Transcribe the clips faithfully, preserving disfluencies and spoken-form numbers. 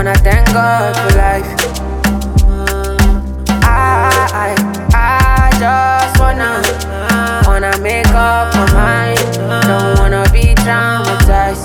wanna thank God for life. I, I, I just wanna, wanna make up my mind. Don't wanna be traumatized.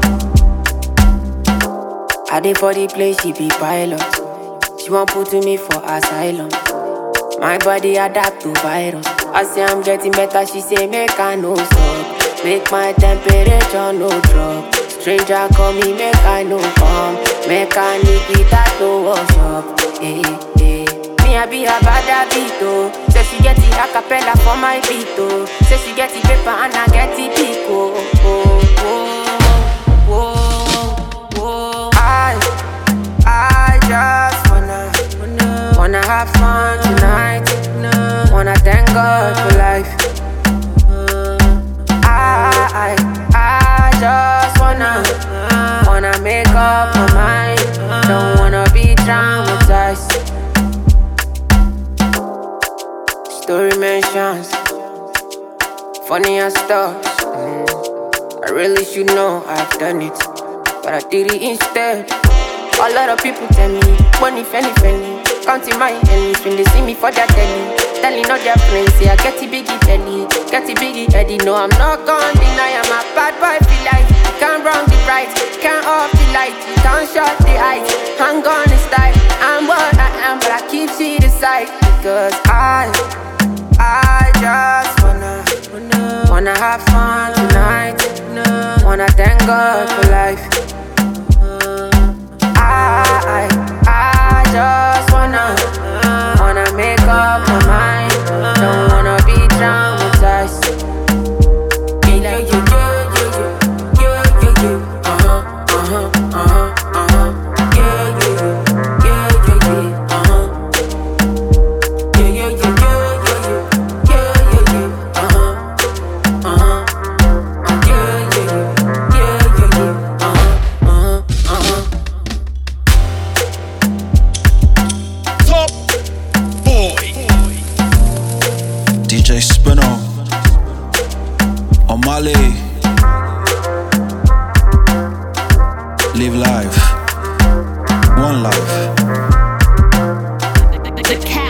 I did for the place, she be pilot. She won't put me for asylum. My body adapt to virus. I say I'm getting better, she say make I no stop. Make my temperature no drop. Stranger call me, make I no come. Make I need it that to wash up. Hey, hey. Me I be a bad beat oh. Say she get the acapella for my beat oh. Say she get the paper and I get the pick oh. Oh, oh, oh, oh. I, I just wanna, wanna, wanna have fun tonight. Wanna thank God for life. I, I, I just wanna, wanna make up my mind. Don't wanna be traumatized. Story mentions funny as stuff. mm. I really should know I've done it, but I did it instead. A lot of people tell me, money, penny, penny. Counting my enemies when they see me for their telly. Telling all their friends, say I get the biggie belly, get the biggie heady. No, I'm not gonna deny I'm a bad boy, feel like you can't wrong the right, can't off the light, you can't shut the eyes. I'm gonna style, I'm what I am, but I keep shit aside. Because I, I just wanna, wanna, wanna have fun tonight. Wanna thank God for life. I, I, I just wanna, wanna make up my mind. Don't wanna be traumatized. Yeah, yeah, yeah, yeah, yeah, yeah, yeah. Uh-huh, uh-huh, uh-huh, uh-huh. Yeah, yeah, yeah, yeah, yeah, uh-huh. Yeah, yeah, yeah, yeah, yeah, yeah, yeah, yeah, uh-huh, uh-huh. Yeah, yeah, yeah, yeah, yeah, uh-huh, uh-huh, uh-huh. Top boy D J Spinner Omale. Live life, one life. The cat.